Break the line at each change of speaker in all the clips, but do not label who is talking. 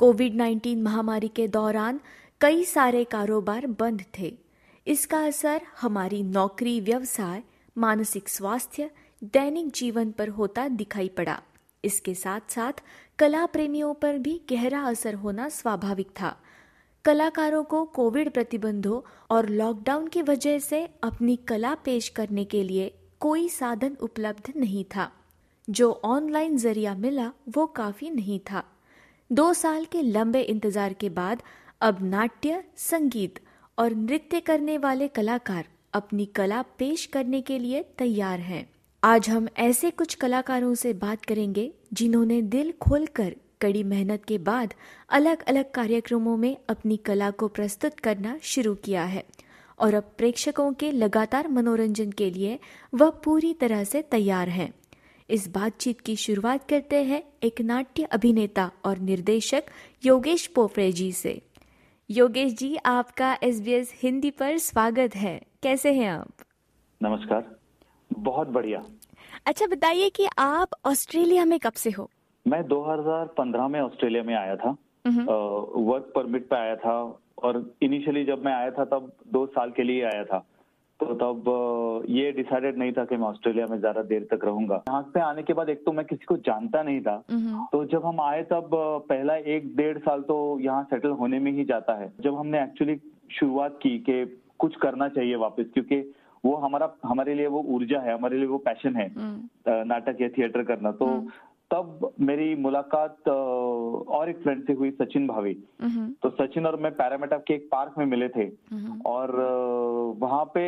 कोविड-19 महामारी के दौरान कई सारे कारोबार बंद थे। इसका असर हमारी नौकरी, व्यवसाय, मानसिक स्वास्थ्य, दैनिक जीवन पर होता दिखाई पड़ा। इसके साथ साथ कला प्रेमियों पर भी गहरा असर होना स्वाभाविक था। कलाकारों को कोविड प्रतिबंधों और लॉकडाउन की वजह से अपनी कला पेश करने के लिए कोई साधन उपलब्ध नहीं था। जो ऑनलाइन जरिया मिला वो काफी नहीं था। 2 साल के लंबे इंतजार के बाद अब नाट्य, संगीत और नृत्य करने वाले कलाकार अपनी कला पेश करने के लिए तैयार हैं। आज हम ऐसे कुछ कलाकारों से बात करेंगे जिन्होंने दिल खोलकर कड़ी मेहनत के बाद अलग अलग कार्यक्रमों में अपनी कला को प्रस्तुत करना शुरू किया है और अब प्रेक्षकों के लगातार मनोरंजन के लिए वह पूरी तरह से तैयार हैं। इस बातचीत की शुरुआत करते हैं एक नाट्य अभिनेता और निर्देशक योगेश पोफरे जी से। योगेश जी, आपका SBS हिंदी पर स्वागत है। कैसे हैं आप?
नमस्कार, बहुत बढ़िया।
अच्छा, बताइए कि आप ऑस्ट्रेलिया में कब से हो?
मैं 2015 में ऑस्ट्रेलिया में आया था। वर्क परमिट पे आया था और इनिशियली जब मैं आया था तब 2 साल के लिए आया था। तो तब ये डिसाइडेड नहीं था कि मैं ऑस्ट्रेलिया में ज्यादा देर तक रहूंगा। यहाँ पे आने के बाद एक तो मैं किसी को जानता नहीं था, तो जब हम आए तब पहला 1-1.5 साल तो यहाँ सेटल होने में ही जाता है। जब हमने एक्चुअली शुरुआत की कि कुछ करना चाहिए वापस, क्योंकि वो हमारे लिए वो ऊर्जा है, हमारे लिए वो पैशन है नाटक या थिएटर करना। तो तब मेरी मुलाकात और एक फ्रेंड से हुई, सचिन भावे। तो सचिन और मैं पैरामेटा के एक पार्क में मिले थे और वहां पे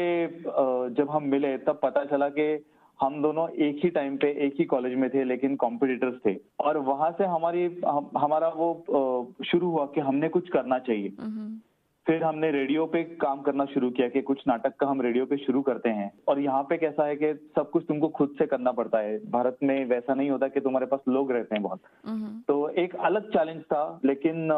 जब हम मिले तब पता चला कि हम दोनों एक ही टाइम पे एक ही कॉलेज में थे, लेकिन कॉम्पिटिटर्स थे। और वहां से हमारा वो शुरू हुआ कि हमने कुछ करना चाहिए। फिर हमने रेडियो पे काम करना शुरू किया कि कुछ नाटक का हम रेडियो पे शुरू करते हैं। और यहाँ पे कैसा है कि सब कुछ तुमको खुद से करना पड़ता है। भारत में वैसा नहीं होता कि तुम्हारे पास लोग रहते हैं बहुत। तो एक अलग चैलेंज था, लेकिन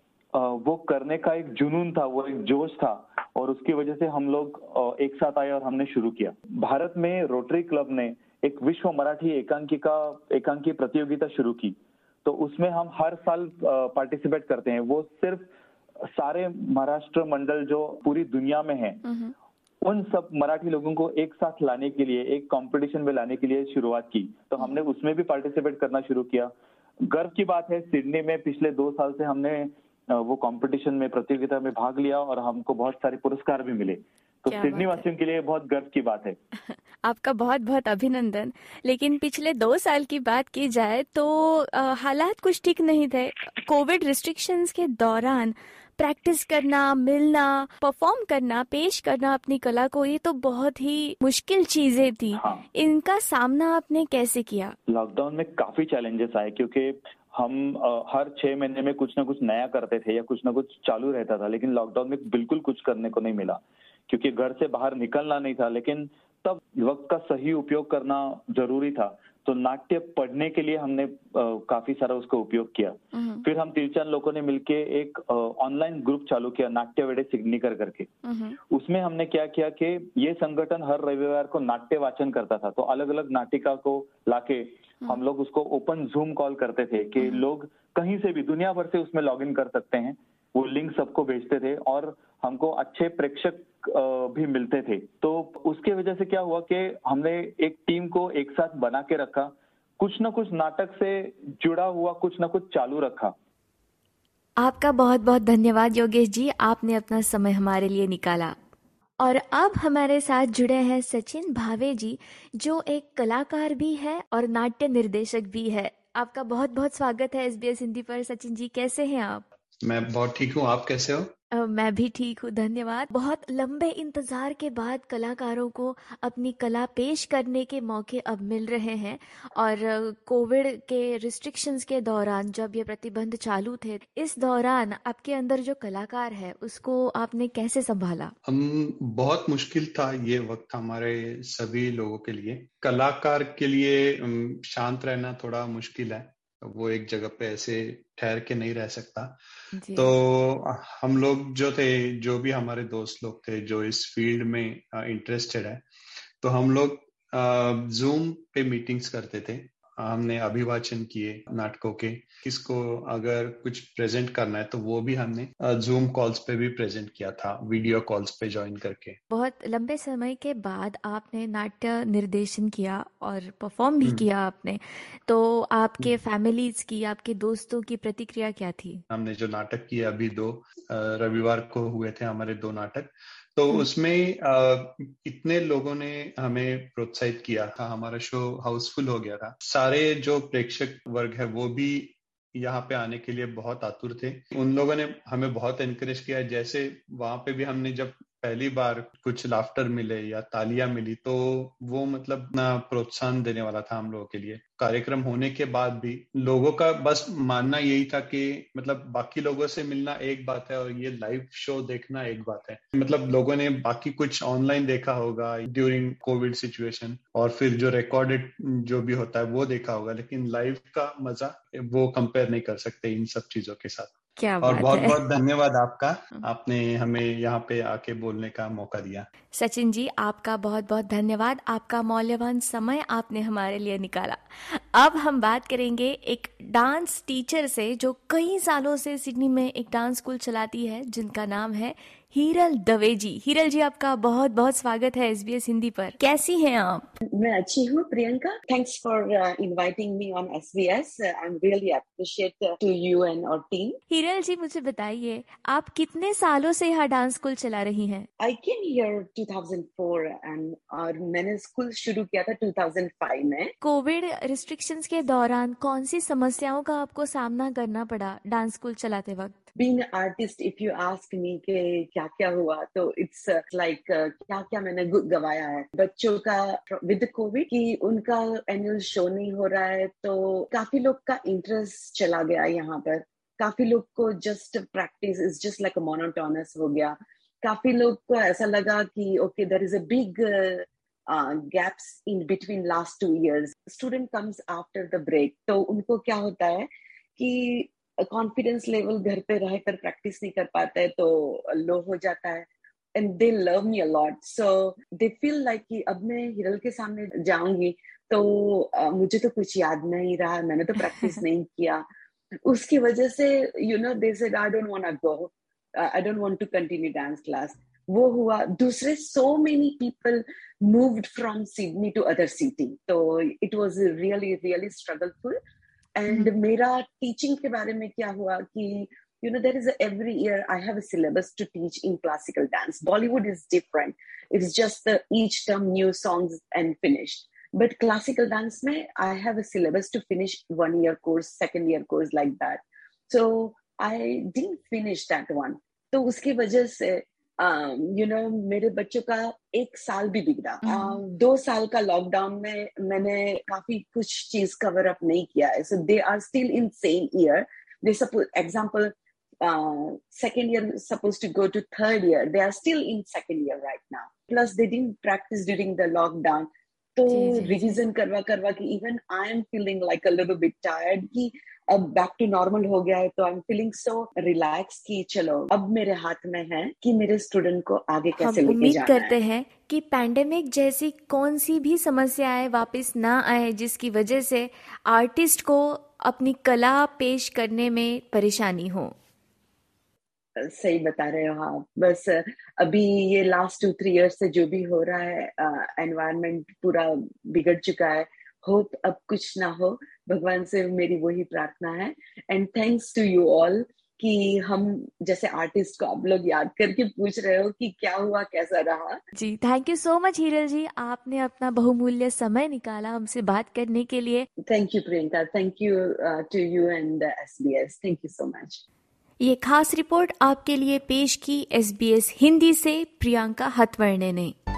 वो करने का एक जुनून था, वो एक जोश था और उसकी वजह से हम लोग एक साथ आए और हमने शुरू किया। भारत में रोटरी क्लब ने एक विश्व मराठी एकांकी प्रतियोगिता शुरू की। तो उसमें हम हर साल पार्टिसिपेट करते हैं। वो सिर्फ सारे महाराष्ट्र मंडल जो पूरी दुनिया में है, उन सब मराठी लोगों को एक साथ लाने के लिए, एक कंपटीशन में लाने के लिए शुरुआत की। तो हमने उसमें भी पार्टिसिपेट करना शुरू किया। गर्व की बात है, सिडनी में पिछले 2 साल से हमने वो कंपटीशन में, प्रतियोगिता में भाग लिया और हमको बहुत सारे पुरस्कार भी मिले। तो सिडनी वासियों के लिए बहुत गर्व की बात है।
आपका बहुत बहुत अभिनंदन। लेकिन पिछले 2 साल की बात की जाए तो हालात कुछ ठीक नहीं थे। कोविड रिस्ट्रिक्शंस के दौरान प्रैक्टिस करना, मिलना, परफॉर्म करना, पेश करना अपनी कला को, ये तो बहुत ही मुश्किल चीजें थी।
हाँ।
इनका सामना आपने कैसे किया?
लॉकडाउन में काफी चैलेंजेस आए, क्योंकि हम हर 6 महीने में कुछ ना कुछ नया करते थे या कुछ ना कुछ चालू रहता था, लेकिन लॉकडाउन में बिल्कुल कुछ करने को नहीं मिला क्योंकि घर से बाहर निकलना नहीं था। लेकिन तब वक्त का सही उपयोग करना जरूरी था। तो नाट्य पढ़ने के लिए हमने काफी सारा उसका उपयोग किया। फिर हम 3-4 लोगों ने मिलके एक ऑनलाइन ग्रुप चालू किया, नाट्य वेडे सिग्निकर करके। उसमें हमने क्या किया कि ये संगठन हर रविवार को नाट्य वाचन करता था। तो अलग अलग नाटिका को लाके हम लोग उसको ओपन जूम कॉल करते थे कि लोग कहीं से भी दुनिया भर से उसमें लॉग इन कर सकते हैं। वो लिंक सबको भेजते थे और हमको अच्छे प्रेक्षक भी मिलते थे। तो उसके वजह से क्या हुआ कि हमने एक टीम को एक साथ बना के रखा, कुछ ना कुछ नाटक से जुड़ा हुआ कुछ ना कुछ चालू रखा।
आपका बहुत बहुत धन्यवाद योगेश जी, आपने अपना समय हमारे लिए निकाला। और अब हमारे साथ जुड़े हैं सचिन भावे जी, जो एक कलाकार भी है और नाट्य निर्देशक भी है। आपका बहुत बहुत स्वागत है SBS हिंदी पर। सचिन जी, कैसे हैं आप?
मैं बहुत ठीक हूँ, आप कैसे हो?
मैं भी ठीक हूँ, धन्यवाद। बहुत लंबे इंतजार के बाद कलाकारों को अपनी कला पेश करने के मौके अब मिल रहे हैं और कोविड के रिस्ट्रिक्शंस के दौरान जब ये प्रतिबंध चालू थे, इस दौरान आपके अंदर जो कलाकार है उसको आपने कैसे संभाला?
बहुत मुश्किल था ये वक्त हमारे सभी लोगों के लिए। कलाकार के लिए शांत रहना थोड़ा मुश्किल है। वो एक जगह पे ऐसे ठहर के नहीं रह सकता। तो हम लोग जो भी हमारे दोस्त लोग थे जो इस फील्ड में इंटरेस्टेड है, तो हम लोग जूम पे मीटिंग्स करते थे। हमने अभिवाचन किए नाटकों के। किसको अगर कुछ प्रेजेंट करना है तो वो भी हमने जूम कॉल्स पे भी प्रेजेंट किया था, वीडियो कॉल्स पे ज्वाइन करके।
बहुत लंबे समय के बाद आपने नाट्य निर्देशन किया और परफॉर्म भी किया आपने, तो आपके फैमिलीज की, आपके दोस्तों की प्रतिक्रिया क्या थी?
हमने जो नाटक किए अभी 2 रविवार को हुए थे हमारे 2 नाटक, तो उसमें इतने लोगों ने हमें प्रोत्साहित किया था, हमारा शो हाउसफुल हो गया था। सारे जो प्रेक्षक वर्ग है वो भी यहाँ पे आने के लिए बहुत आतुर थे। उन लोगों ने हमें बहुत एनकरेज किया। जैसे वहां पे भी हमने जब पहली बार कुछ लाफ्टर मिले या तालियां मिली तो वो मतलब ना प्रोत्साहन देने वाला था हम लोगों के लिए। कार्यक्रम होने के बाद भी लोगों का बस मानना यही था कि मतलब बाकी लोगों से मिलना एक बात है और ये लाइव शो देखना एक बात है। मतलब लोगों ने बाकी कुछ ऑनलाइन देखा होगा ड्यूरिंग कोविड सिचुएशन और फिर जो रिकॉर्डेड जो भी होता है वो देखा होगा, लेकिन लाइव का मजा वो कंपेयर नहीं कर सकते इन सब चीजों के साथ।
क्या
और
बात
बहुत
है।
बहुत धन्यवाद आपका, आपने हमें यहाँ पे आके बोलने का मौका दिया।
सचिन जी, आपका बहुत बहुत धन्यवाद। आपका मौल्यवान समय आपने हमारे लिए निकाला। अब हम बात करेंगे एक डांस टीचर से जो कई सालों से सिडनी में एक डांस स्कूल चलाती है, जिनका नाम है हीरल दवे जी। हीरल जी, आपका बहुत बहुत स्वागत है SBS हिंदी पर। कैसी हैं आप?
मैं अच्छी हूँ Priyanka. Thanks for inviting me on SBS। I am really appreciate to you and और टीम।
हीरल जी, मुझे बताइए, आप कितने सालों से यहाँ डांस स्कूल चला रही हैं?
आई केम हियर 2004 एंड और मैंने स्कूल शुरू किया था 2005 में।
कोविड रिस्ट्रिक्शंस के दौरान कौन सी समस्याओं का आपको सामना करना पड़ा डांस स्कूल चलाते वक्त?
Being an artist, if you ask me कि क्या क्या हुआ तो it's like क्या क्या मैंने गवाया है। बच्चों का with COVID कि उनका एनुअल शो नहीं हो रहा है तो काफी लोग का इंटरेस्ट चला गया यहाँ पर। काफी लोग को just practice is just like monotonous हो गया। काफी लोग को ऐसा लगा कि okay there is a big gaps in between last 2 years. Student comes after the break तो उनको क्या होता है कि कॉन्फिडेंस लेवल घर पे रहकर प्रैक्टिस नहीं कर पाते है तो लो हो जाता है। And they love me a lot so they feel like कि अब मैं हिरल के सामने जाऊंगी तो मुझे तो कुछ याद नहीं रहा, मैंने तो प्रैक्टिस नहीं किया। उसकी वजह से you know they said I don't want to go, I don't want to continue dance class. वो हुआ। दूसरे so many people moved from Sydney to other city तो it was really really struggleful. And मेरा teaching के बारे में क्या हुआ कि you know there is every year I have a syllabus to teach in classical dance. Bollywood is different, it's just each term new songs and finished, but classical dance mein I have a syllabus to finish 1 year course, 2nd year course, like that. So I didn't finish that one. तो उसकी वजह से you know मेरे बच्चों का 1 साल भी बिगड़ा। 2 साल का लॉकडाउन में मैंने काफी कुछ चीज कवर अप नहीं किया है। So they are still in same year. They suppose example 2nd year supposed to go to 3rd year, they are still in 2nd year right now, plus they didn't practice during the lockdown तो revision करवा करवा कि even I am feeling like a little bit tired कि अब back to normal हो गया है तो I am feeling so relax कि चलो अब मेरे हाथ में है कि मेरे स्टूडेंट को आगे कैसे लेके जाना है। हम
उम्मीद करते हैं कि पैंडेमिक जैसी कौन सी भी समस्याएं वापस ना आए जिसकी वजह से आर्टिस्ट को अपनी कला पेश करने में परेशानी हो।
सही बता रहे हो आप। बस अभी ये लास्ट 2-3 इयर्स से जो भी हो रहा है एनवायरनमेंट पूरा बिगड़ चुका है। होप अब कुछ ना हो, भगवान से मेरी वही प्रार्थना है। And thanks to you all कि हम जैसे आर्टिस्ट को आप लोग याद करके पूछ रहे हो कि क्या हुआ, कैसा रहा।
जी, thank you so much Hiral ji, आपने अपना बहुमूल्य समय निकाला हमसे बात करने के लिए।
Thank you Priyanka, thank you to you and SBS, thank you so much.
ये खास रिपोर्ट आपके लिए पेश की SBS हिंदी से प्रियंका हथवर्णे ने।